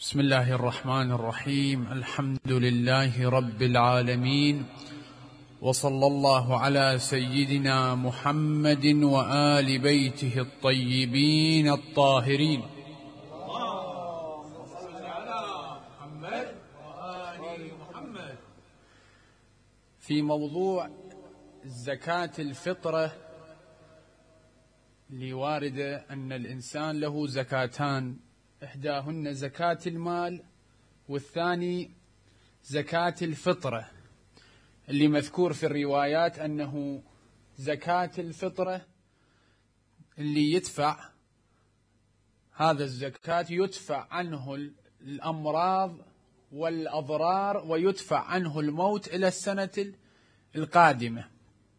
بسم الله الرحمن الرحيم. الحمد لله رب العالمين، وصلى الله على سيدنا محمد وآل بيته الطيبين الطاهرين. اللهم صل على محمد وآل محمد. في موضوع زكاة الفطرة اللي واردة أن الإنسان له زكاتان، إحداهن زكاة المال والثاني زكاة الفطرة، اللي مذكور في الروايات أنه زكاة الفطرة اللي يدفع هذا الزكاة يدفع عنه الأمراض والأضرار ويدفع عنه الموت إلى السنة القادمة.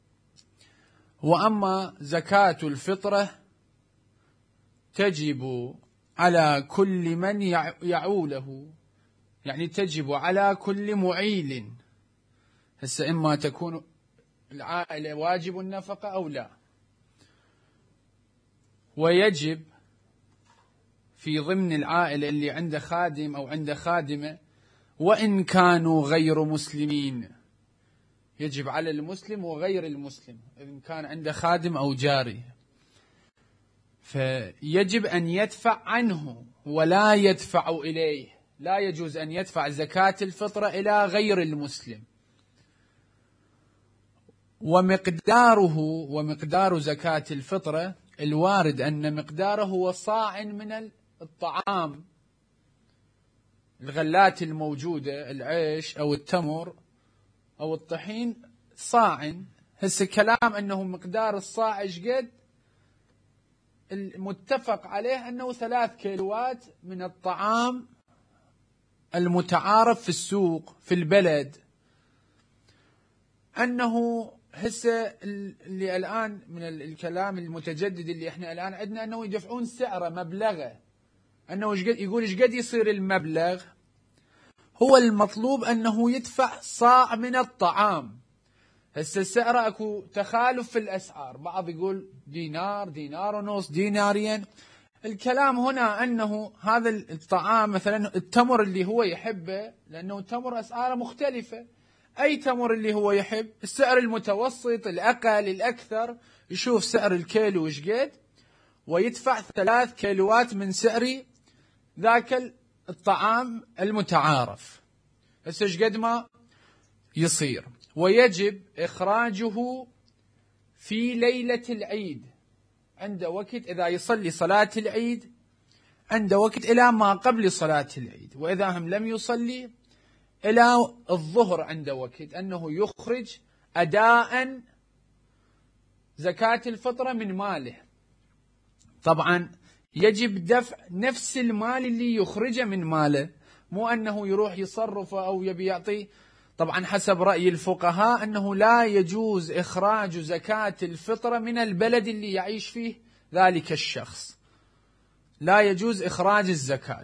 وأما زكاة الفطرة تجب على كل من يعوله، يعني تجب على كل معيل. هسه إما تكون العائلة واجب النفقة أو لا، ويجب في ضمن العائلة اللي عنده خادم أو عنده خادمة وإن كانوا غير مسلمين، يجب على المسلم وغير المسلم إن كان عنده خادم أو جاري، فيجب أن يدفع عنه ولا يدفع إليه. لا يجوز أن يدفع زكاة الفطرة إلى غير المسلم. ومقدار زكاة الفطرة الوارد أن مقداره هو صاع من الطعام، الغلات الموجودة، العيش أو التمر أو الطحين، صاع. هسه كلام أنه مقدار الصاع إيش قد، المتفق عليه أنه 3 كيلوات من الطعام المتعارف في السوق في البلد. أنه هسه اللي الآن من الكلام المتجدد اللي احنا الآن عندنا أنه يدفعون سعره مبلغه، أنه يقول إيش قد يصير المبلغ. هو المطلوب أنه يدفع صاع من الطعام. هسه السعر اكو تخالف في الأسعار، بعض يقول دينار، دينار ونص، دينارين. الكلام هنا أنه هذا الطعام مثلا التمر اللي هو يحبه، لأنه التمر أسعاره مختلفة، أي تمر اللي هو يحب، السعر المتوسط الأقل الأكثر، يشوف سعر الكيلو إيش قد ويدفع 3 كيلوات من سعر ذاك الطعام المتعارف. هسه إيش قد ما يصير. ويجب إخراجه في ليلة العيد، عند وقت إذا يصلي صلاة العيد، عند وقت إلى ما قبل صلاة العيد، وإذا هم لم يصلي إلى الظهر عند وقت، أنه يخرج أداء زكاة الفطرة من ماله. طبعا يجب دفع نفس المال اللي يخرجه من ماله، مو أنه يروح يصرفه أو يبي يعطي. طبعا حسب رأي الفقهاء أنه لا يجوز إخراج زكاة الفطرة من البلد اللي يعيش فيه ذلك الشخص، لا يجوز إخراج الزكاة.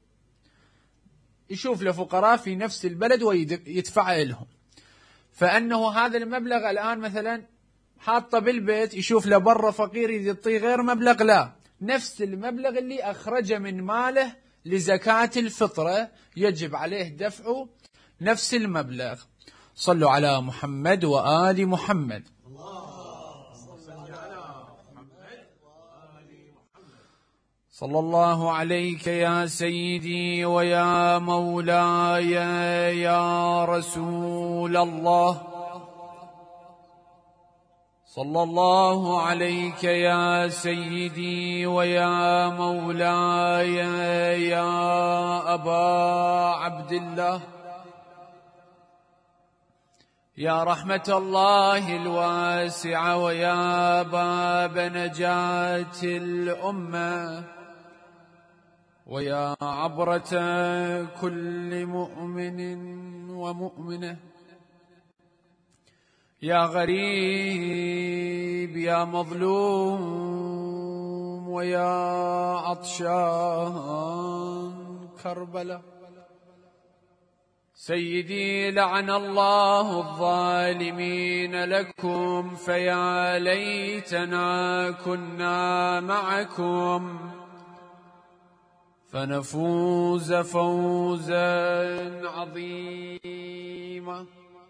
يشوف لفقراء في نفس البلد ويدفع لهم. فأنه هذا المبلغ الآن مثلا حاطه بالبيت، يشوف لبره فقير يعطيه غير مبلغ، لا، نفس المبلغ اللي أخرجه من ماله لزكاة الفطرة يجب عليه دفعه نفس المبلغ. صلوا على محمد وآل محمد. صلى الله عليك يا سيدي ويا مولاي يا رسول الله. صلى الله عليك يا سيدي ويا مولاي يا أبا عبد الله، يا رحمة الله الواسعة ويا باب نجاة الأمة، ويا عبرة كل مؤمن ومؤمنة، يا غريب يا مظلوم ويا عطشان كربلاء. سيدي لعن الله الظالمين لكم، فيا ليتنا كنا معكم، فنفوز فوزا عظيما.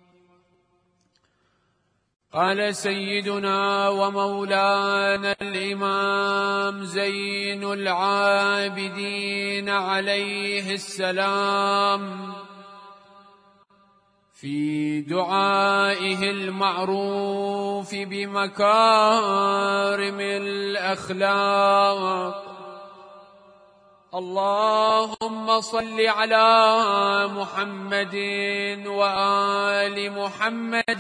قال سيدنا ومولانا الإمام زين العابدين عليه السلام في دعائه المعروف بمكارم الأخلاق: اللهم صل على محمد وآل محمد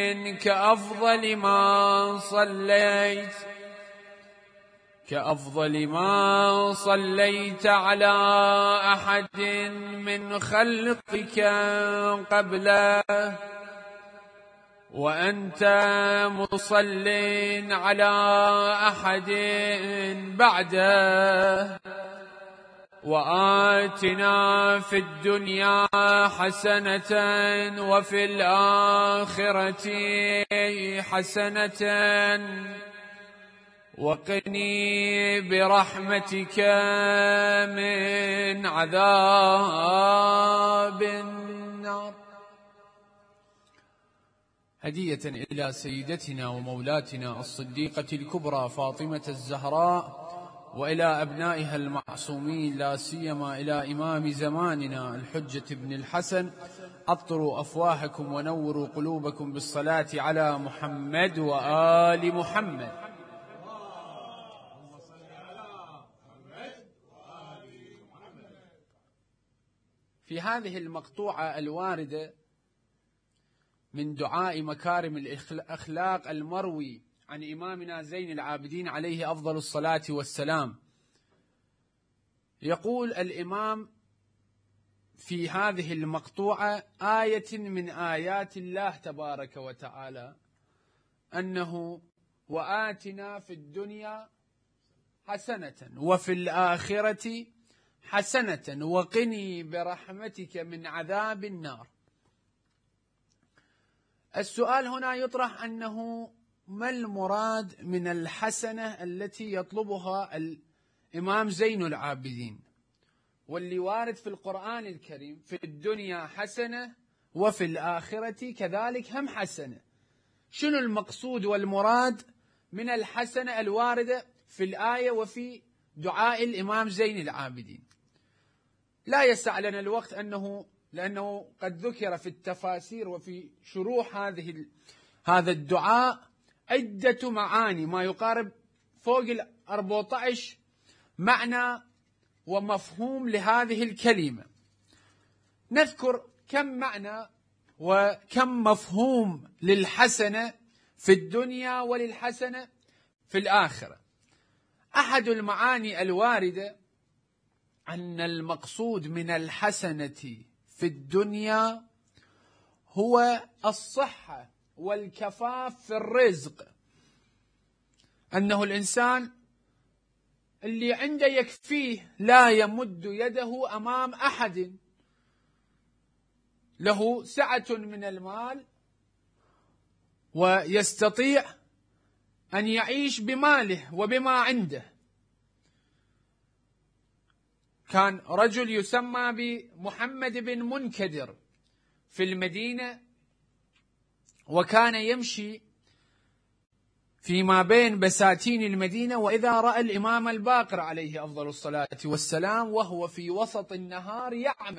كأفضل ما صليت على أحد من خلقك قبله وأنت مصل على أحد بعده، وآتنا في الدنيا حسنة وفي الآخرة حسنة وقني برحمتك من عذاب النار. هدية إلى سيدتنا ومولاتنا الصديقة الكبرى فاطمة الزهراء، وإلى أبنائها المعصومين، لا سيما إلى إمام زماننا الحجة ابن الحسن: أطروا أفواهكم ونوروا قلوبكم بالصلاة على محمد وآل محمد. في هذه المقطوعة الواردة من دعاء مكارم الأخلاق المروي عن إمامنا زين العابدين عليه أفضل الصلاة والسلام، يقول الإمام في هذه المقطوعة آية من آيات الله تبارك وتعالى أنه: وآتنا في الدنيا حسنة وفي الآخرة حسنة وقني برحمتك من عذاب النار. السؤال هنا يطرح أنه ما المراد من الحسنة التي يطلبها الإمام زين العابدين، واللي وارد في القرآن الكريم في الدنيا حسنة وفي الآخرة كذلك هم حسنة. شنو المقصود والمراد من الحسنة الواردة في الآية وفي دعاء الإمام زين العابدين؟ لا يسع لنا الوقت لأنه قد ذكر في التفاسير وفي شروح هذا الدعاء عدة معاني، ما يقارب فوق 14 معنى ومفهوم لهذه الكلمة. نذكر كم معنى وكم مفهوم للحسنة في الدنيا وللحسنة في الآخرة. أحد المعاني الواردة أن المقصود من الحسنة في الدنيا هو الصحة والكفاف في الرزق، أنه الإنسان اللي عنده يكفيه، لا يمد يده أمام أحد، له سعة من المال ويستطيع أن يعيش بماله وبما عنده. كان رجل يسمى بمحمد بن منكدر في المدينة، وكان يمشي فيما بين بساتين المدينة، وإذا رأى الإمام الباقر عليه أفضل الصلاة والسلام وهو في وسط النهار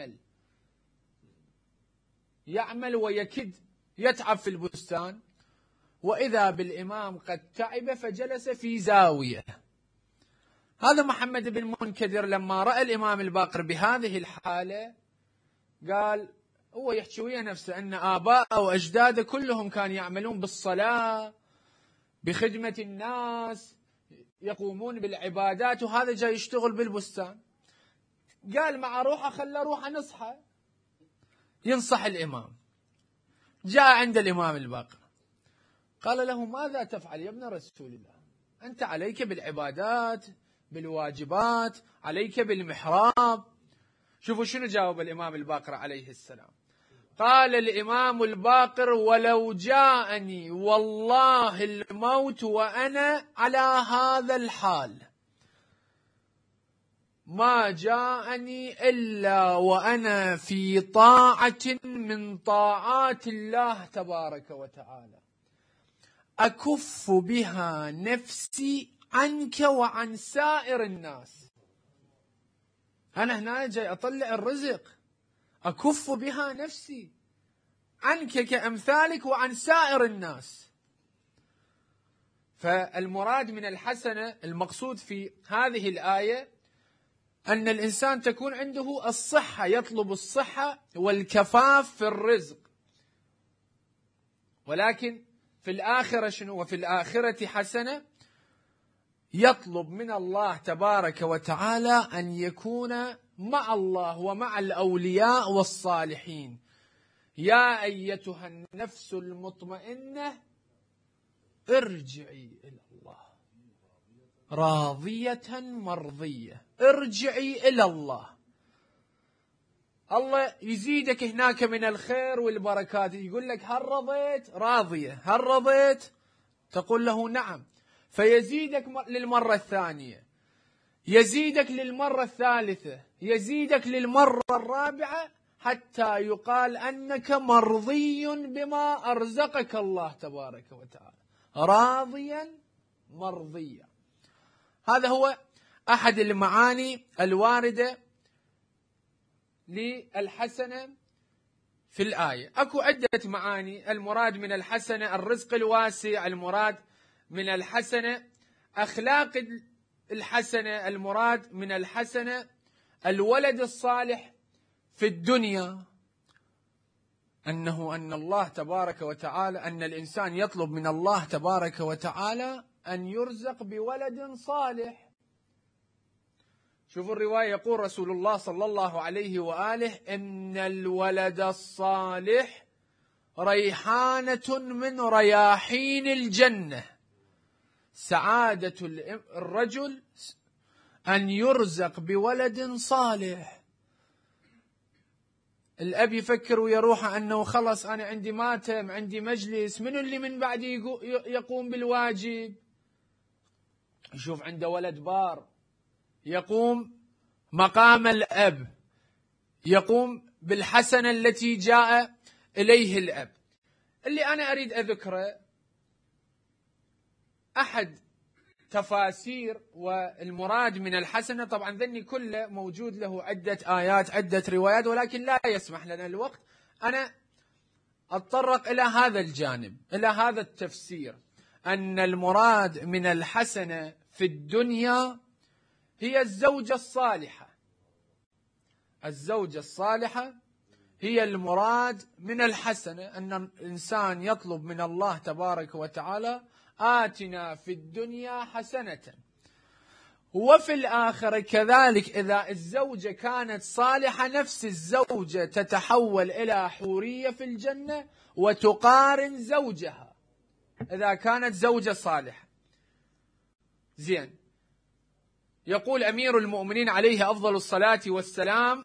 يعمل ويكد يتعب في البستان، وإذا بالإمام قد تعب فجلس في زاوية. هذا محمد بن منكدر لما رأى الإمام الباقر بهذه الحالة قال، هو يحكي ويا نفسه أن آباءه وأجداده كلهم كانوا يعملون بالصلاة بخدمة الناس، يقومون بالعبادات، وهذا جاي يشتغل بالبستان. قال مع روحه خلى روحه نصحه ينصح الإمام. جاء عند الإمام الباقر قال له: ماذا تفعل يا ابن رسول الله؟ أنت عليك بالعبادات بالواجبات، عليك بالمحراب. شوفوا شنو جاوب الإمام الباقر عليه السلام. قال الإمام الباقر: ولو جاءني والله الموت وأنا على هذا الحال ما جاءني إلا وأنا في طاعة من طاعات الله تبارك وتعالى أكف بها نفسي عنك وعن سائر الناس. أنا هنا جاي أطلع الرزق، أكف بها نفسي عنك كأمثالك وعن سائر الناس. فالمراد من الحسنة المقصود في هذه الآية أن الإنسان تكون عنده الصحة، يطلب الصحة والكفاف في الرزق. ولكن في الآخرة شنو؟ وفي الآخرة حسنة، يطلب من الله تبارك وتعالى أن يكون مع الله ومع الأولياء والصالحين. يا أيتها النفس المطمئنة ارجعي إلى الله راضية مرضية. ارجعي إلى الله، الله يزيدك هناك من الخير والبركات. يقول لك هل رضيت؟ راضية. هل رضيت؟ تقول له نعم، فيزيدك للمرة الثانية، يزيدك للمرة الثالثة، يزيدك للمرة الرابعة، حتى يقال أنك مرضي بما أرزقك الله تبارك وتعالى، راضيا مرضيا. هذا هو أحد المعاني الواردة للحسنة في الآية. أكو عدة معاني. المراد من الحسنة الرزق الواسع، المراد من الحسنة أخلاق الحسنة، المراد من الحسنة الولد الصالح في الدنيا، أن الله تبارك وتعالى، أن الإنسان يطلب من الله تبارك وتعالى أن يرزق بولد صالح. شوفوا الرواية، يقول رسول الله صلى الله عليه وآله: إن الولد الصالح ريحانة من رياحين الجنة. سعادة الرجل أن يرزق بولد صالح. الأب يفكر ويروح أنه خلص أنا عندي ماتم، عندي مجلس، من اللي من بعد يقوم بالواجب؟ يشوف عنده ولد بار يقوم مقام الأب، يقوم بالحسنة التي جاء إليه الأب. اللي أنا أريد أذكره أحد تفاسير والمراد من الحسنة. طبعا ذني كله موجود له عدة آيات، عدة روايات، ولكن لا يسمح لنا الوقت. أنا أتطرق إلى هذا الجانب، إلى هذا التفسير، أن المراد من الحسنة في الدنيا هي الزوجة الصالحة. الزوجة الصالحة هي المراد من الحسنة، أن الإنسان يطلب من الله تبارك وتعالى: آتنا في الدنيا حسنة وفي الآخرة كذلك. إذا الزوجة كانت صالحة، نفس الزوجة تتحول إلى حورية في الجنة وتقارن زوجها إذا كانت زوجة صالحة. زين. يقول أمير المؤمنين عليه أفضل الصلاة والسلام: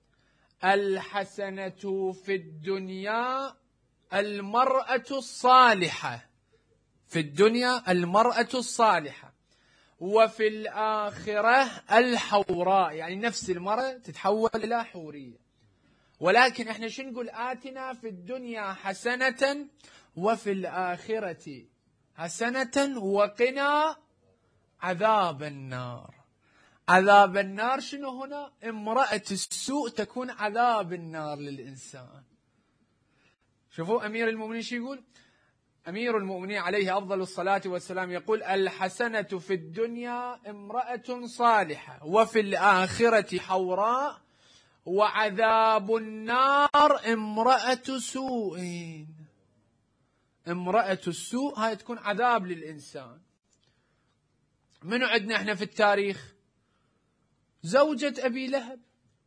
الحسنة في الدنيا المرأة الصالحة. في الدنيا المرأة الصالحة، وفي الآخرة الحوراء، يعني نفس المرأة تتحول إلى حورية. ولكن احنا شو نقول؟ آتنا في الدنيا حسنة وفي الآخرة حسنة وقنا عذاب النار. عذاب النار شنو هنا؟ امرأة السوء تكون عذاب النار للإنسان. شوفوا أمير المؤمنين شو يقول؟ أمير المؤمنين عليه أفضل الصلاة والسلام يقول: الحسنة في الدنيا امرأة صالحة وفي الآخرة حوراء وعذاب النار امرأة سوء. امرأة السوء هاي تكون عذاب للإنسان. منو عندنا احنا في التاريخ؟ زوجة أبي لهب.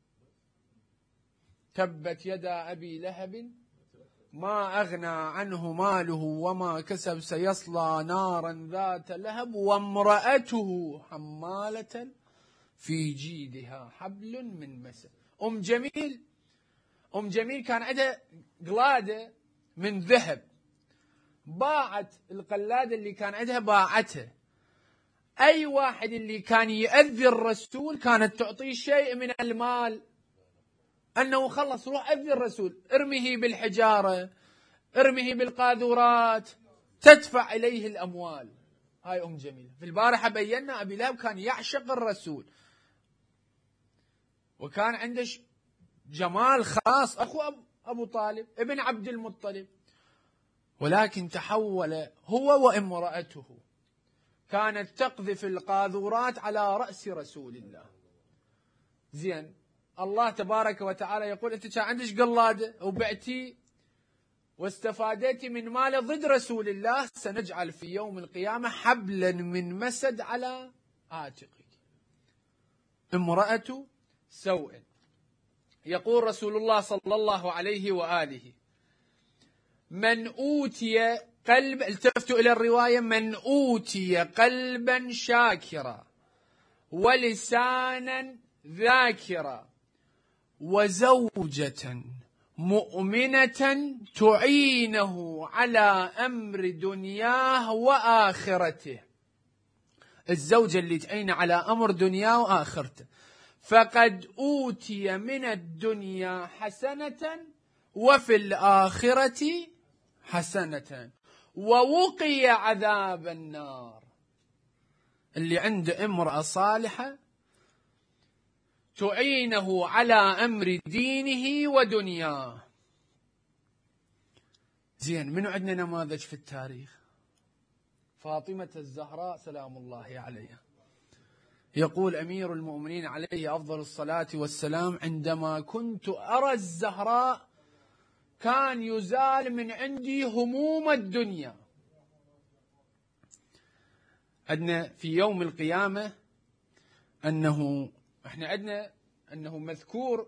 تبت يدا أبي لهب ما أغنى عنه ماله وما كسب سيصلى نارا ذات لهب وامرأته حمالة في جيدها حبل من مسد. أم جميل كان عندها قلادة من ذهب، باعت القلادة اللي كان عندها، باعتها أي واحد اللي كان يؤذي الرسول كانت تعطيه شيء من المال، أنه خلص روح أذي الرسول، ارمه بالحجارة، ارمه بالقاذورات، تدفع إليه الأموال. هاي أم جميلة. في البارحة بينا أبي لهب كان يعشق الرسول، وكان عنده جمال خاص، أخو أبو طالب ابن عبد المطلب، ولكن تحول هو وامرأته، كانت تقذف القاذورات على رأس رسول الله. زين، الله تبارك وتعالى يقول أنت كان عندك قلادة وبعتي واستفادتي من ماله ضد رسول الله، سنجعل في يوم القيامة حبلا من مسد على عاتقك. امرأة سوء. يقول رسول الله صلى الله عليه وآله: من أوتي قلب، التفتوا إلى الرواية، من أوتي قلبا شاكرا ولسانا ذاكرا وزوجة مؤمنة تعينه على أمر دنياه وآخرته، الزوجة اللي تعينه على أمر دنياه وآخرته، فقد أوتي من الدنيا حسنة وفي الآخرة حسنة ووقي عذاب النار. اللي عنده امرأة صالحة تعينه على أمر دينه ودنياه. زين، منو عندنا نماذج في التاريخ؟ فاطمة الزهراء سلام الله عليها. يقول أمير المؤمنين عليه أفضل الصلاة والسلام: عندما كنت أرى الزهراء كان يزال من عندي هموم الدنيا. عندنا في يوم القيامة أنه مذكور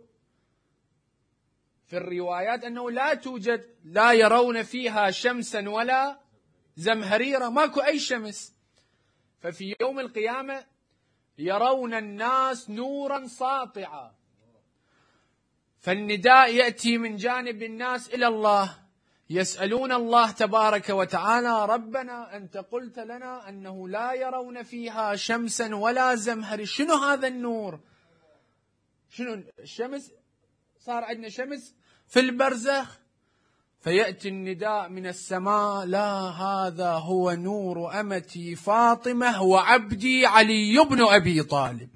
في الروايات أنه لا يرون فيها شمسا ولا زمهريرا، ماكو أي شمس. ففي يوم القيامة يرون الناس نورا ساطعا، فالنداء يأتي من جانب الناس إلى الله، يسألون الله تبارك وتعالى: ربنا أنت قلت لنا أنه لا يرون فيها شمسا ولا زمهريرا، شنو هذا النور؟ شنو الشمس؟ صار عندنا شمس في البرزخ. فيأتي النداء من السماء: لا، هذا هو نور أمتي فاطمة وعبدي علي بن أبي طالب.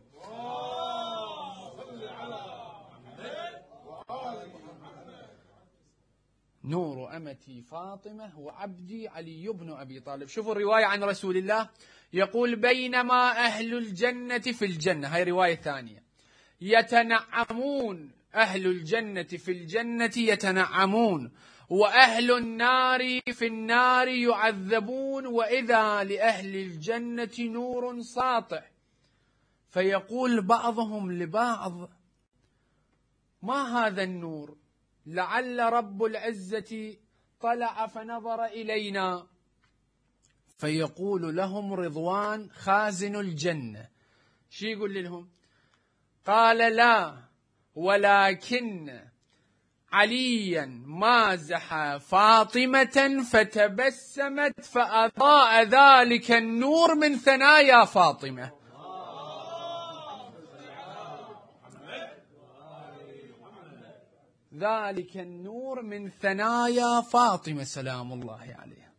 نور أمتي فاطمة وعبدي علي بن أبي طالب. شوفوا الرواية عن رسول الله، يقول: بينما أهل الجنة في الجنة، هاي رواية ثانية، يتنعمون، أهل الجنة في الجنة يتنعمون، وأهل النار في النار يعذبون، وإذا لأهل الجنة نور ساطع، فيقول بعضهم لبعض: ما هذا النور؟ لعل رب العزة طلع فنظر إلينا. فيقول لهم رضوان خازن الجنة، شو يقول لهم؟ قال: لا، ولكن عليا مازح فاطمة فتبسمت فأضاء ذلك النور من ثنايا فاطمة. ذلك النور من ثنايا فاطمة سلام الله عليها.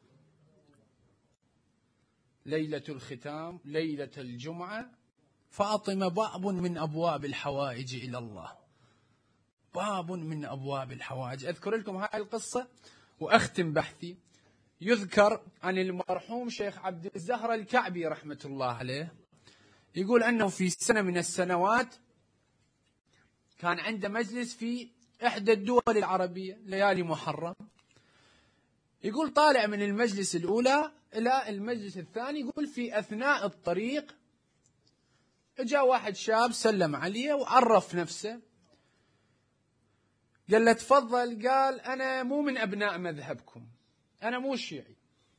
ليلة الختام، ليلة الجمعة، فاطمة باب من أبواب الحوائج إلى الله، باب من أبواب الحوائج. أذكر لكم هاي القصة وأختم بحثي. يذكر عن المرحوم شيخ عبد الزهر الكعبي رحمة الله عليه، يقول أنه في سنة من السنوات كان عنده مجلس في إحدى الدول العربية ليالي محرم. يقول طالع من المجلس الأولى إلى المجلس الثاني، يقول في أثناء الطريق جاء واحد شاب سلم عليه وعرف نفسه، قال له تفضل، قال أنا مو من أبناء مذهبكم، أنا مو شيعي،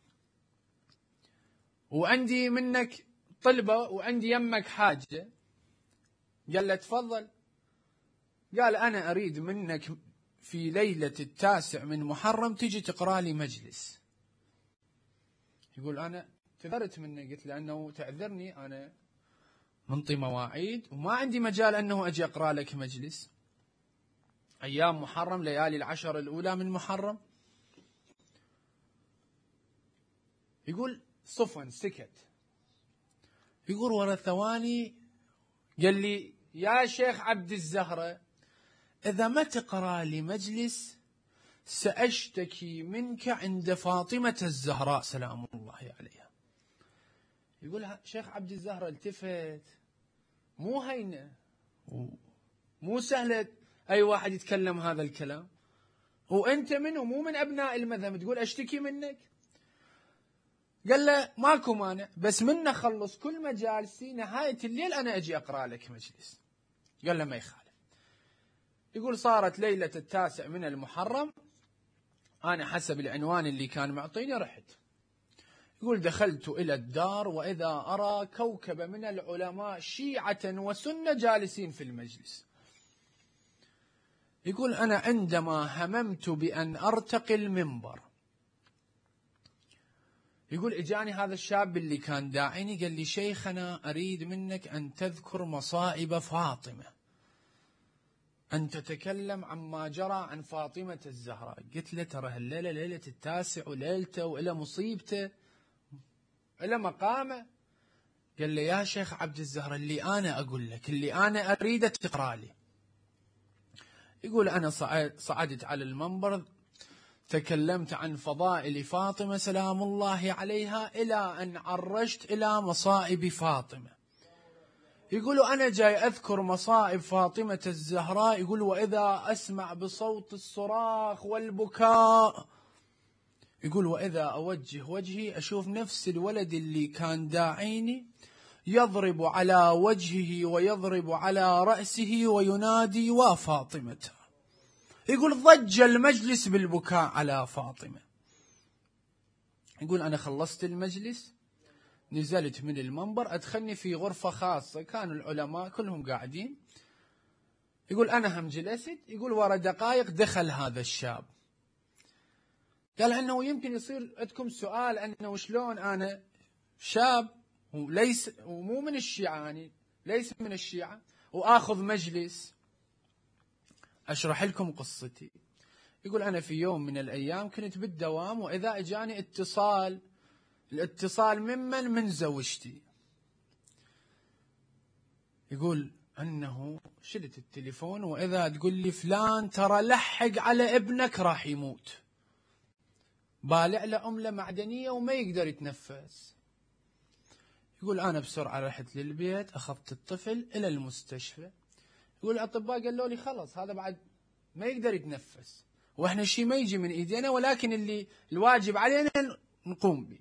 وعندي منك طلبة وعندي يمك حاجة. قال له تفضل، قال أنا أريد منك في ليلة 9 من محرم تجي تقرأ لي مجلس. يقول أنا اعتذرت منه، قلت له أنه تعذرني، أنا منطي مواعيد وما عندي مجال أنه أجي أقرأ لك مجلس أيام محرم، ليالي العشر الأولى من محرم. يقول صفن سكت. يقول ورا ثواني قال لي يا شيخ عبد الزهرة، إذا ما تقرأ لي مجلس سأشتكي منك عند فاطمة الزهراء سلام الله عليها. يقول شيخ عبد الزهرة التفت، مو هينة، مو سهلة أي واحد يتكلم هذا الكلام، وأنت منه مو من أبناء المذهب تقول أشتكي منك؟ قال له ماكو مانع، بس من أخلص كل مجالسي نهاية الليل أنا أجي أقرأ لك مجلس. قال له ما يخالف. يقول صارت ليلة 9 من المحرم، أنا حسب العنوان اللي كان معطيني رحت. يقول دخلت إلى الدار وإذا أرى كوكب من العلماء شيعة وسنة جالسين في المجلس. يقول أنا عندما هممت بأن أرتقي المنبر، يقول إجاني هذا الشاب اللي كان داعيني قال لي شيخنا أريد منك أن تذكر مصائب فاطمة، أن تتكلم عما جرى عن فاطمة الزهراء. قلت له ترى هالليلة ليلة 9 وليلته وإلى مصيبته إلى مقامه. قال لي يا شيخ عبد الزهراء اللي أنا أقول لك، اللي أنا أريد تقرأ لي. يقول أنا صعدت على المنبر، تكلمت عن فضائل فاطمة سلام الله عليها إلى أن عرجت إلى مصائب فاطمة. يقول أنا جاي أذكر مصائب فاطمة الزهراء، يقول وإذا أسمع بصوت الصراخ والبكاء، يقول وإذا أوجه وجهي أشوف نفس الولد اللي كان داعيني يضرب على وجهه ويضرب على رأسه وينادي وفاطمة. يقول ضج المجلس بالبكاء على فاطمة. يقول أنا خلصت المجلس، نزلت من المنبر، أدخلني في غرفة خاصة، كانوا العلماء كلهم قاعدين. يقول أنا هم جلست. يقول ورا دقائق دخل هذا الشاب، قال أنه يمكن يصير عندكم سؤال أنه شلون أنا شاب وليس ومو من الشيعة، يعني ليس من الشيعة، وآخذ مجلس أشرح لكم قصتي. يقول أنا في يوم من الأيام كنت بالدوام وإذا إجاني الاتصال من زوجتي. يقول أنه شلت التليفون وإذا تقول لي فلان ترى لحق على ابنك راح يموت، بالع له عملة معدنية وما يقدر يتنفس. يقول أنا بسرعة رحت للبيت، أخذت الطفل إلى المستشفى. يقول الأطباء قالوا لي خلص هذا بعد ما يقدر يتنفس، وإحنا الشيء ما يجي من إيدينا، ولكن اللي الواجب علينا نقوم به.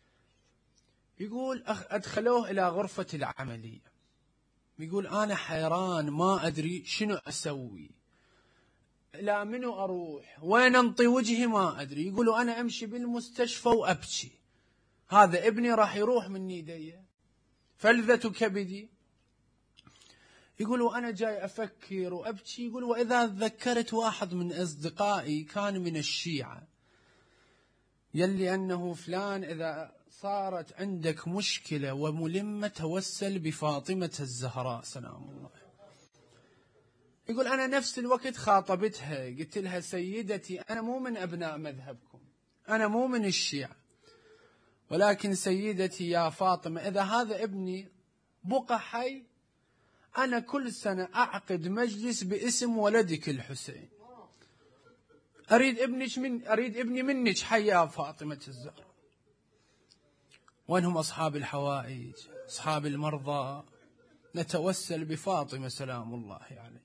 يقول أدخلوه إلى غرفة العملية. يقول أنا حيران ما أدري شنو أسوي، لا منو أروح وين أنطي وجهي ما أدري. يقولوا أنا أمشي بالمستشفى وأبكي، هذا ابني راح يروح من يدي، فلذة كبدي. يقولوا أنا جاي أفكر وأبكي. يقول وإذا تذكرت واحد من أصدقائي كان من الشيعة، يلي أنه فلان إذا صارت عندك مشكلة وملمة توسل بفاطمة الزهراء سلام الله. يقول أنا نفس الوقت خاطبتها، قلت لها سيدتي أنا مو من أبناء مذهبكم، أنا مو من الشيعة، ولكن سيدتي يا فاطمة إذا هذا ابني بقى حي أنا كل سنة أعقد مجلس باسم ولدك الحسين، أريد ابني منك حي يا فاطمة الزهراء. وينهم أصحاب الحوائج، أصحاب المرضى، نتوسل بفاطمة سلام الله عليها.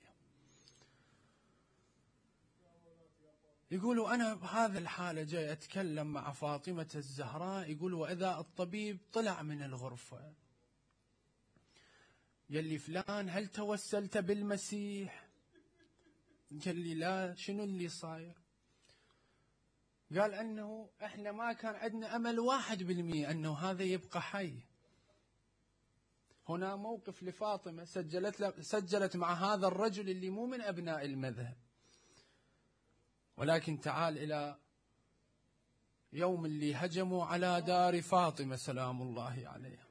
يقولوا أنا بهذا الحالة جاي أتكلم مع فاطمة الزهراء. يقول وإذا الطبيب طلع من الغرفة قال لي فلان هل توسلت بالمسيح؟ قال لي لا، شنو اللي صاير؟ قال أنه إحنا ما كان عندنا أمل 1% أنه هذا يبقى حي. هنا موقف لفاطمة سجلت مع هذا الرجل اللي مو من أبناء المذهب، ولكن تعال إلى يوم اللي هجموا على دار فاطمة سلام الله عليها.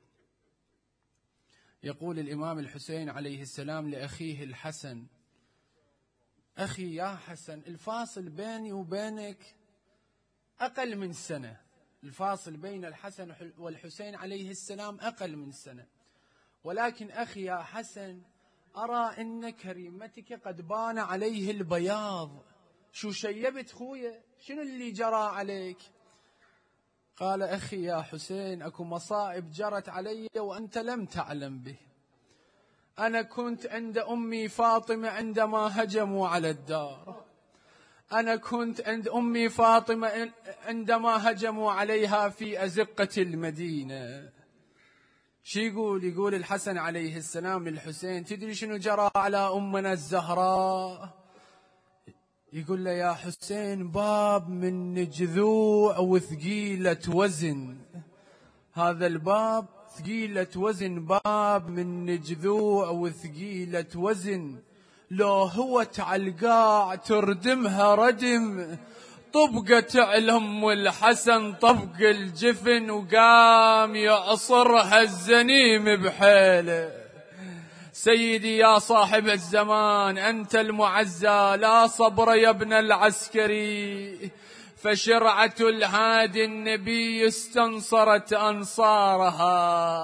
يقول الإمام الحسين عليه السلام لأخيه الحسن: أخي يا حسن، الفاصل بيني وبينك أقل من سنة، الفاصل بين الحسن والحسين عليه السلام أقل من سنة، ولكن أخي يا حسن أرى أن كريمتك قد بان عليه البياض. شو شيبت خويا؟ شنو اللي جرى عليك؟ قال: أخي يا حسين، أكو مصائب جرت علي وأنت لم تعلم به. أنا كنت عند أمي فاطمة عندما هجموا على الدار، أنا كنت عند أمي فاطمة عندما هجموا عليها في أزقة المدينة. شو يقول؟ يقول الحسن عليه السلام للحسين: تدري شنو جرى على أمنا الزهراء؟ يقول له: يا حسين، باب من جذوع وثقيلة وزن، هذا الباب ثقيلة وزن، باب من جذوع وثقيلة وزن، لو هوت على القاع تردمها ردم. طبقت على أم الحسن طبق الجفن، وقام يعصرها الزنيم بحيله. سيدي يا صاحب الزمان، أنت المعزى، لا صبر يا ابن العسكري، فشرعة الهادي النبي استنصرت أنصارها،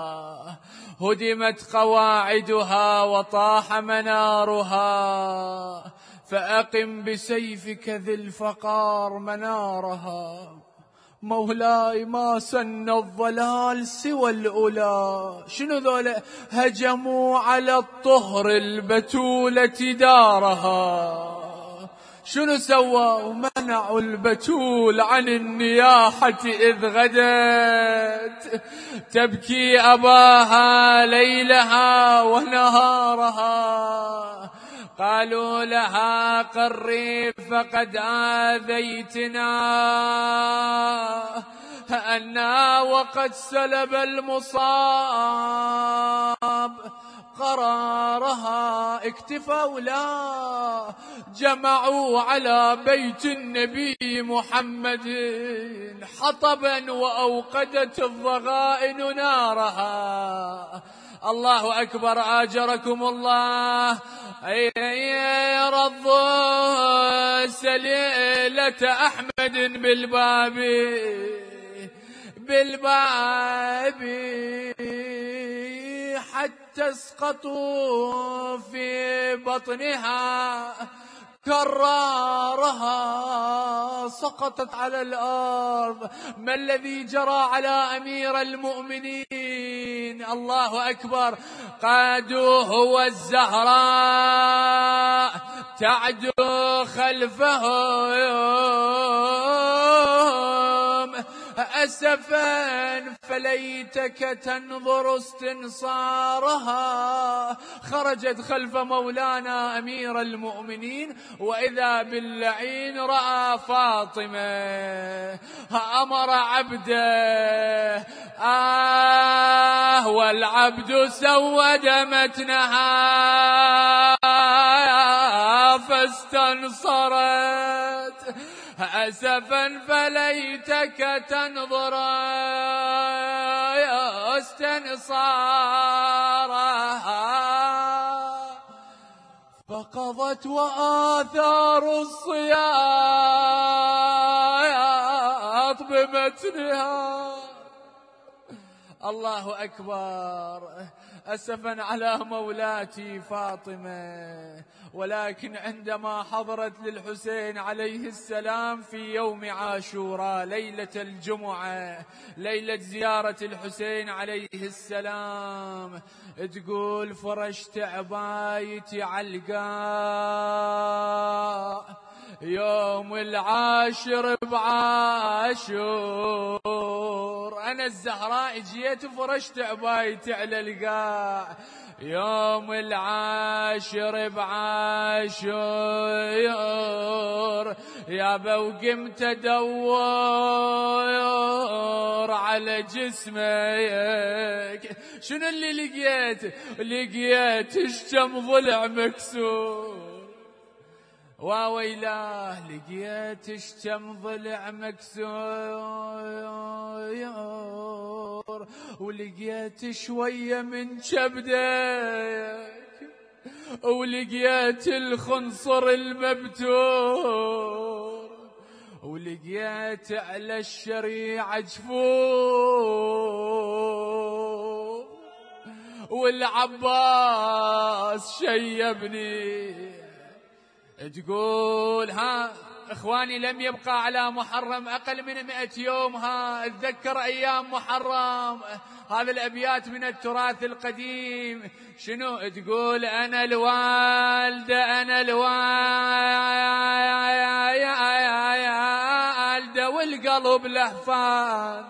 هدمت قواعدها وطاح منارها، فأقم بسيفك ذي الفقار منارها. مولاي، ما سن الضلال سوى الأولى. شنو ذولا؟ هجموا على الطهر البتولة دارها. شنو سووا؟ منعوا البتول عن النياحة إذ غدت تبكي أباها ليلها ونهارها. قالوا لها: قري فقد آذيتنا، أنا وقد سلب المصاب قرارها. اكتفوا لا، جمعوا على بيت النبي محمد حطبا وأوقدت الضغائن نارها. الله أكبر، آجركم الله. رضوا سليلة أحمد بالباب حتى اسقطوا في بطنها كرارها، سقطت على الأرض. ما الذي جرى على أمير المؤمنين؟ الله أكبر. قادوه والزهراء تعدو خلفهم أسفا، فليتك تنظر استنصارها. خرجت خلف مولانا أمير المؤمنين، وإذا باللعين رأى فاطمة، أمر عبده والعبد سود متنها فاستنصرت أسفا، فليتك تنظر استنصارها. فقضت وآثار الصياط بمتنها. الله أكبر. أسفا على مولاتي فاطمة، ولكن عندما حضرت للحسين عليه السلام في يوم عاشوراء ليلة الجمعة، ليلة زيارة الحسين عليه السلام، تقول: فرشت عبايتي علقاء يوم العاشر بعاشور. أنا الزهراء جيت فرشت عبايتي على القاع يوم العاشر بعاشور، يابا وقمت ادور على جسمك. شنو اللي لقيت؟ لقيت الشم ضلع مكسور. وويلاه لقيت شتم ضلع مكسور، ولقيت شوية من كبدك، ولقيت الخنصر المبتور، ولقيت على الشريعة جفور، والعباس شيبني. تقول ها اخواني لم يبقى على محرم اقل من 100 يوم، ها اتذكر ايام محرم. هذه الابيات من التراث القديم. شنو تقول؟ انا الوالده انا الوالده والقلب لهفان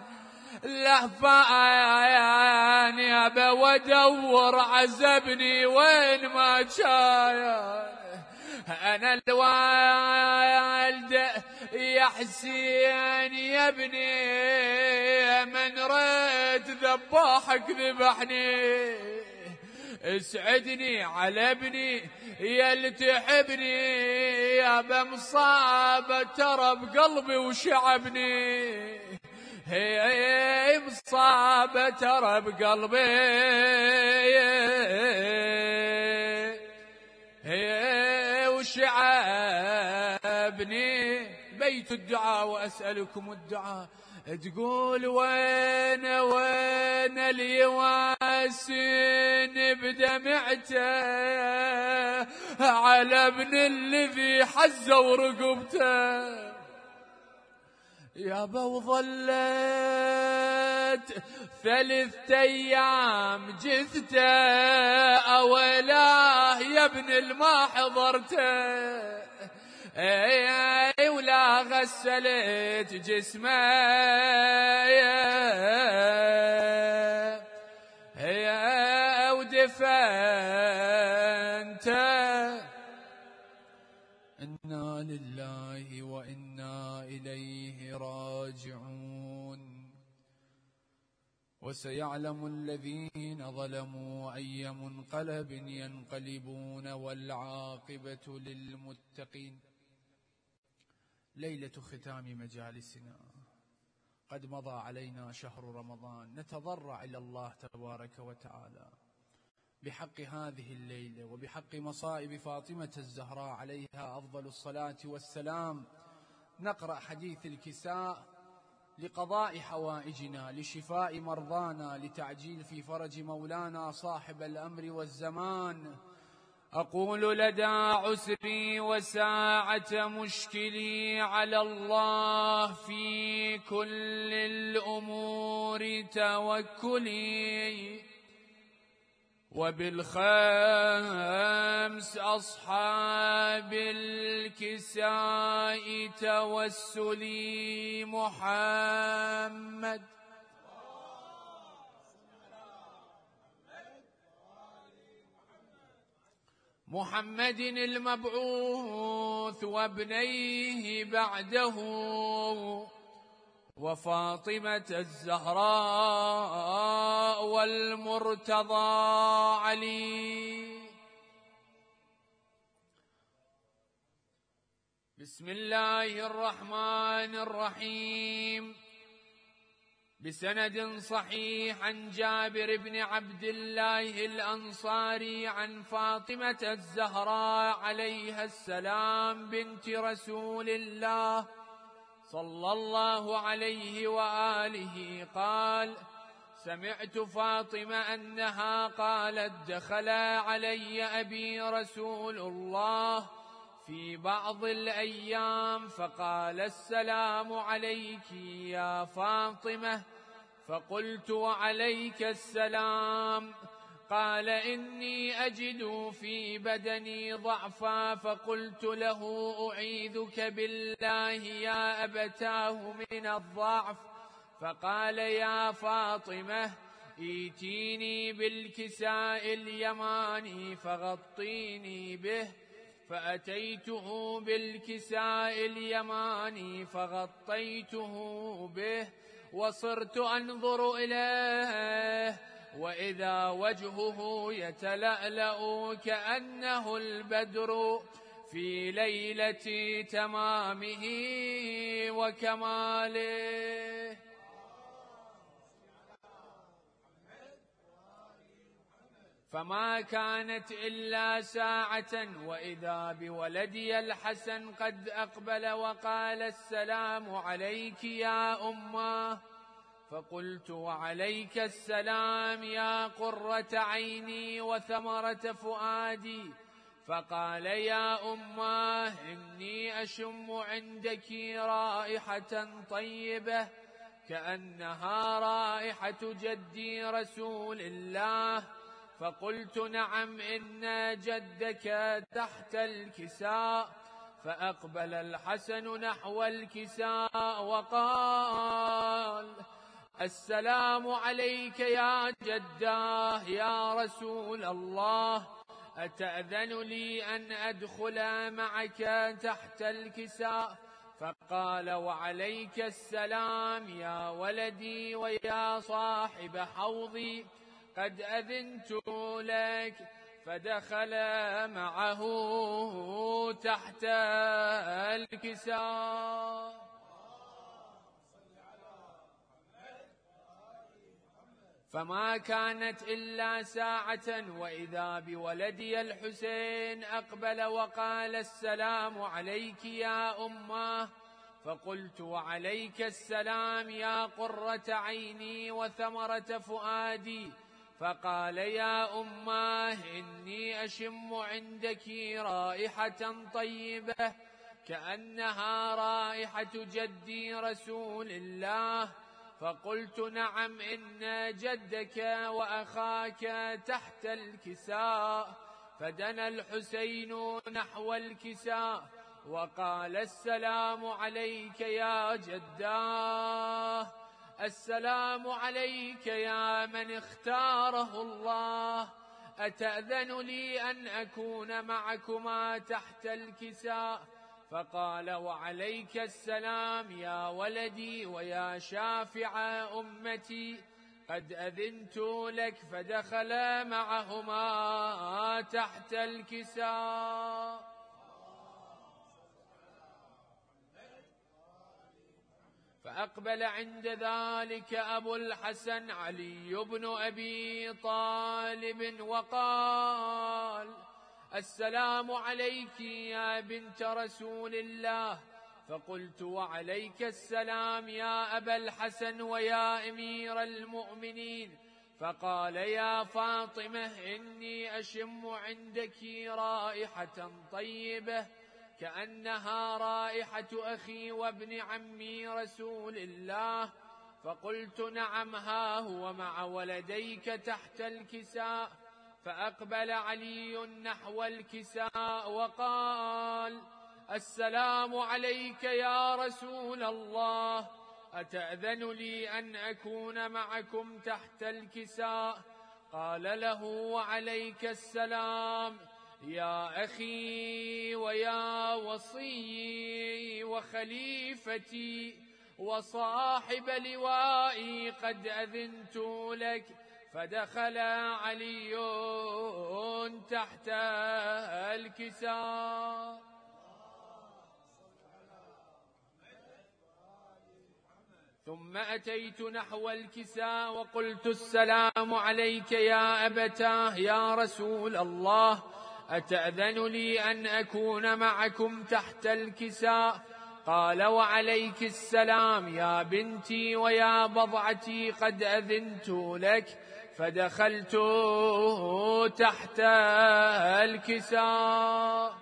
لهفان، يا وادور عزبني وين ما كان. أنا الوالدة يا حسين يا ابني، من ريت ذباحك ذبحني. اسعدني على ابني يا اللي تحبني، يا بمصابة ترى بقلبي وشعبني. هي مصابة ترى بقلبي وشعبني. بيت الدعاء وأسألكم الدعاء. تقول وين اليواسين بدمعته على ابن الذي حزوا رقبته. يابا وظلت 3 أيام جثته، أولاه يا ابن الما حضرته، ولا غسلت جسمه ودفنته. إنا لله وإنا إليه راجعون. وسيعلم الذين ظلموا أي منقلب ينقلبون، والعاقبة للمتقين. ليلة ختام مجالسنا، قد مضى علينا شهر رمضان. نتضرع إلى الله تبارك وتعالى بحق هذه الليلة وبحق مصائب فاطمة الزهراء عليها أفضل الصلاة والسلام، نقرأ حديث الكساء لقضاء حوائجنا، لشفاء مرضانا، لتعجيل في فرج مولانا صاحب الأمر والزمان. أقول لدى عسري وساعة مشكلي على الله في كل الأمور توكلي، وبالخمس أصحاب الكساء توسلي. محمد المبعوث وابنيه بعده، وفاطمة الزهراء والمرتضى علي. بسم الله الرحمن الرحيم. بسند صحيح عن جابر بن عبد الله الأنصاري عن فاطمة الزهراء عليها السلام بنت رسول الله صلى الله عليه وآله قال: سمعت فاطمة أنها قالت: دخل علي أبي رسول الله في بعض الأيام فقال: السلام عليك يا فاطمة. فقلت: وعليك السلام. قال: إني أجد في بدني ضعفا. فقلت له: أعيذك بالله يا أبتاه من الضعف. فقال: يا فاطمة ائتيني بالكساء اليماني فغطيني به. فأتيته بالكساء اليماني فغطيته به، وصرت أنظر إليه وإذا وجهه يتلألأ كأنه البدر في ليلة تمامه وكماله. فما كانت إلا ساعة وإذا بولدي الحسن قد أقبل وقال: السلام عليك يا أمه. فقلت: وعليك السلام يا قرة عيني وثمرة فؤادي. فقال: يا أمه، إني أشم عندك رائحة طيبة كأنها رائحة جدي رسول الله. فقلت: نعم، إن جدك تحت الكساء. فأقبل الحسن نحو الكساء وقال: السلام عليك يا جداه يا رسول الله، أتأذن لي أن أدخل معك تحت الكساء؟ فقال: وعليك السلام يا ولدي ويا صاحب حوضي، قد أذنت لك. فدخل معه تحت الكساء. فما كانت إلا ساعة وإذا بولدي الحسين أقبل وقال: السلام عليك يا أمه. فقلت: وعليك السلام يا قرة عيني وثمرة فؤادي. فقال: يا أمه، إني أشم عندك رائحة طيبة كأنها رائحة جدي رسول الله. فقلت: نعم، إن جدك وأخاك تحت الكساء. فدنا الحسين نحو الكساء وقال: السلام عليك يا جداه، السلام عليك يا من اختاره الله، أتأذن لي أن أكون معكما تحت الكساء؟ فقال: وعليك السلام يا ولدي ويا شافع أمتي، قد أذنت لك. فدخل معهما تحت الكساء. فأقبل عند ذلك أبو الحسن علي بن أبي طالب وقال: السلام عليك يا بنت رسول الله. فقلت: وعليك السلام يا أبا الحسن ويا أمير المؤمنين. فقال: يا فاطمة، إني أشم عندك رائحة طيبة كأنها رائحة أخي وابن عمي رسول الله. فقلت: نعم، ها هو مع ولديك تحت الكساء. فأقبل علي نحو الكساء وقال: السلام عليك يا رسول الله، أتأذن لي أن أكون معكم تحت الكساء؟ قال له: وعليك السلام يا أخي ويا وصيي وخليفتي وصاحب لوائي، قد أذنت لك. فدخل علي تحت الكساء. ثم أتيت نحو الكساء وقلت: السلام عليك يا أبتاه يا رسول الله، أتأذن لي أن أكون معكم تحت الكساء؟ قال: وعليك السلام يا بنتي ويا بضعتي، قد أذنت لك. فدخلت تحت الكساء.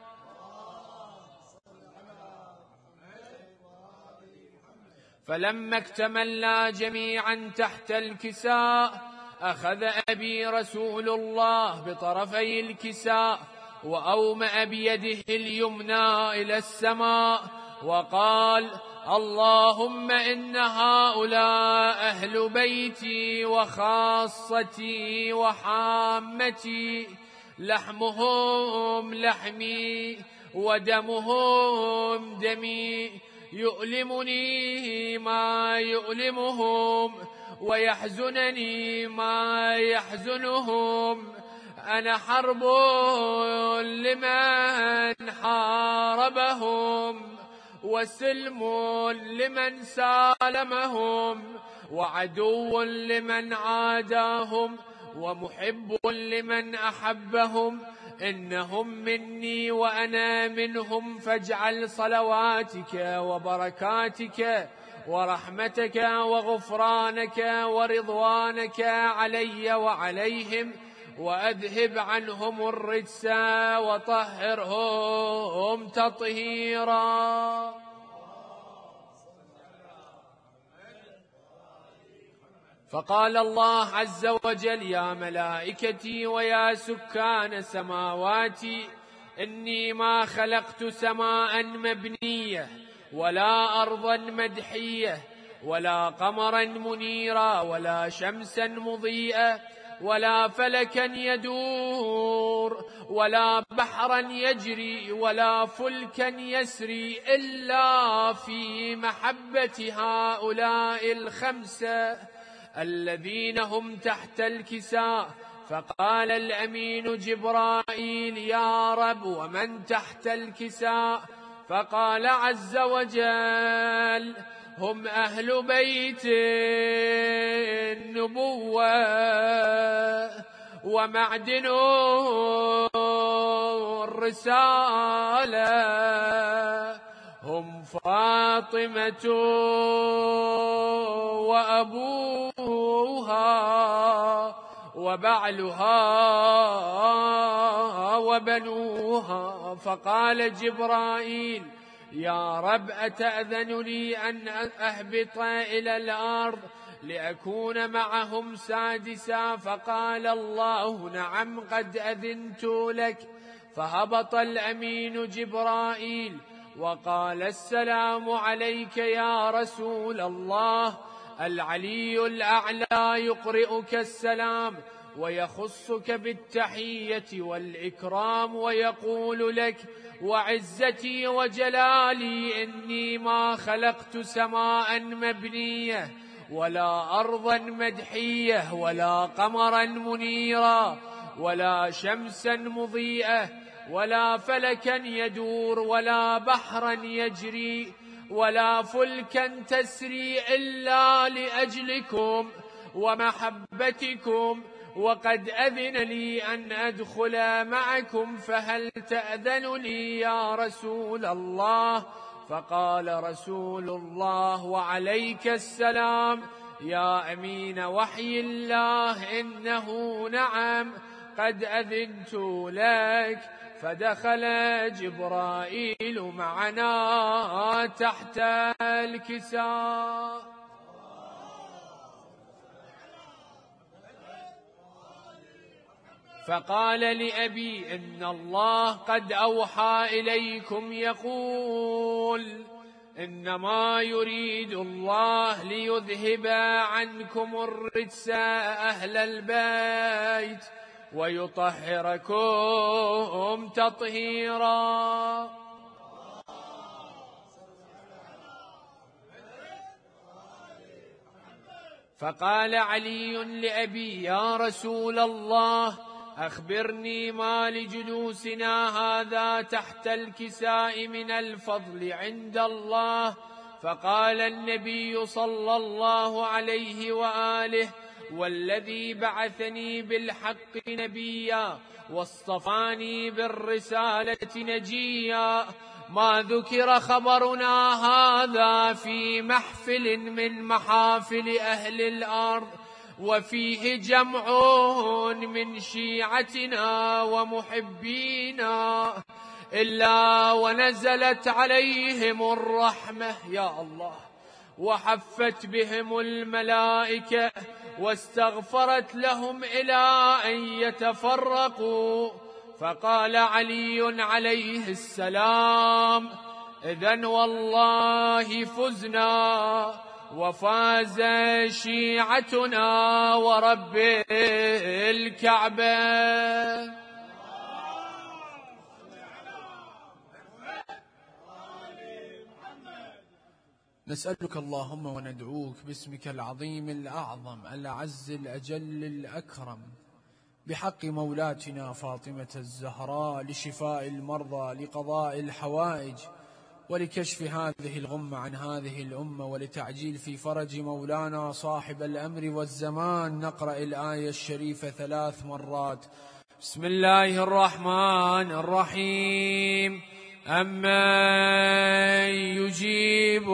فلما اكتملنا جميعا تحت الكساء، أخذ أبي رسول الله بطرفي الكساء وأومأ بيده اليمنى إلى السماء وقال: اللهم إن هؤلاء أهل بيتي وخاصتي وحامتي، لحمهم لحمي ودمهم دمي، يؤلمني ما يؤلمهم ويحزنني ما يحزنهم، أنا حرب لمن حارب حاربهم، وسلم لمن سالمهم، وعدو لمن عاداهم، ومحب لمن أحبهم. إنهم مني وأنا منهم، فاجعل صلواتك وبركاتك ورحمتك وغفرانك ورضوانك علي وعليهم، وأذهب عنهم الرجس وطهرهم تطهيرا. فقال الله عز وجل: يا ملائكتي ويا سكان سماواتي، إني ما خلقت سماء مبنية ولا أرضا مدحية ولا قمرا منيرا ولا شمسا مضيئة ولا فلكا يدور ولا بحرا يجري ولا فلكا يسري إلا في محبة هؤلاء الخمسة الذين هم تحت الكساء. فقال الأمين جبرائيل: يا رب، ومن تحت الكساء؟ فقال عز وجل: هم أهل بيت النبوة ومعدن الرسالة، هم فاطمة وأبوها وبعلها وبنوها. فقال جبرائيل: يا رب، أتأذن لي أن أهبط إلى الأرض لأكون معهم سادسا؟ فقال الله: نعم، قد أذنت لك. فهبط الأمين جبرائيل وقال: السلام عليك يا رسول الله. العلي الأعلى يقرئك السلام ويخصك بالتحية والإكرام، ويقول لك: وعزتي وجلالي إني ما خلقت سماء مبنية ولا أرضا مدحية ولا قمرا منيرا ولا شمسا مضيئة ولا فلكا يدور ولا بحرا يجري ولا فلكا تسري إلا لأجلكم ومحبتكم، وقد أذن لي أن أدخل معكم، فهل تأذن لي يا رسول الله؟ فقال رسول الله: وعليك السلام يا أمين وحي الله، إنه نعم، قد أذنت لك. فدخل جبرائيل معنا تحت الكساء. فقال لأبي: إن الله قد أوحى إليكم يقول: إنما يريد الله ليذهب عنكم الرجس أهل البيت ويطهركم تطهيرا. فقال علي لأبي: يا رسول الله، أخبرني ما لجلوسنا هذا تحت الكساء من الفضل عند الله. فقال النبي صلى الله عليه وآله: والذي بعثني بالحق نبيا واصطفاني بالرسالة نجيا، ما ذكر خبرنا هذا في محفل من محافل أهل الأرض وفيه جمع من شيعتنا ومحبينا إلا ونزلت عليهم الرحمة يا الله، وحفت بهم الملائكة، واستغفرت لهم إلى أن يتفرقوا. فقال علي عليه السلام: إذن والله فزنا وفاز شيعتنا ورب الكعبة. نسألك اللهم وندعوك باسمك العظيم الأعظم الأعز الأجل الأكرم بحق مولاتنا فاطمة الزهراء لشفاء المرضى، لقضاء الحوائج، ولكشف هذه الغمة عن هذه الأمة، ولتعجيل في فرج مولانا صاحب الأمر والزمان. نقرأ الآية الشريفة 3 مرات. بسم الله الرحمن الرحيم. أمن يجيب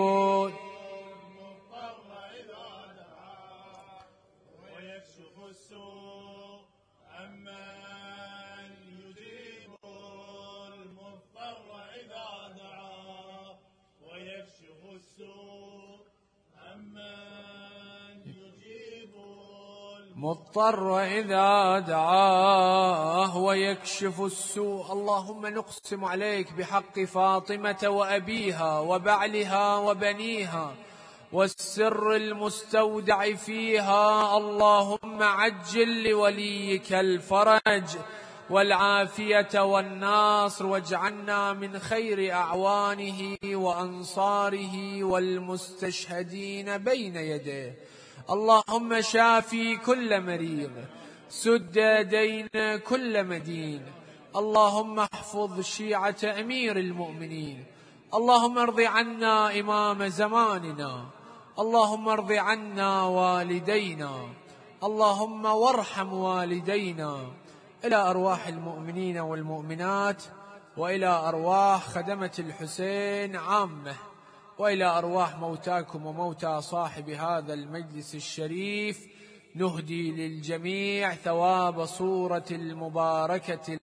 مضطر إذا دعاه ويكشف السوء. اللهم نقسم عليك بحق فاطمة وأبيها وبعلها وبنيها والسر المستودع فيها، اللهم عجل لوليك الفرج والعافية والناصر، واجعلنا من خير أعوانه وأنصاره والمستشهدين بين يديه. اللهم شافي كل مريض، سد دين كل مدين. اللهم احفظ شيعة أمير المؤمنين. اللهم ارض عنا إمام زماننا. اللهم ارض عنا والدينا. اللهم وارحم والدينا. إلى أرواح المؤمنين والمؤمنات، وإلى أرواح خدمة الحسين عامة، وإلى أرواح موتاكم وموتى صاحب هذا المجلس الشريف، نهدي للجميع ثواب صورة المباركة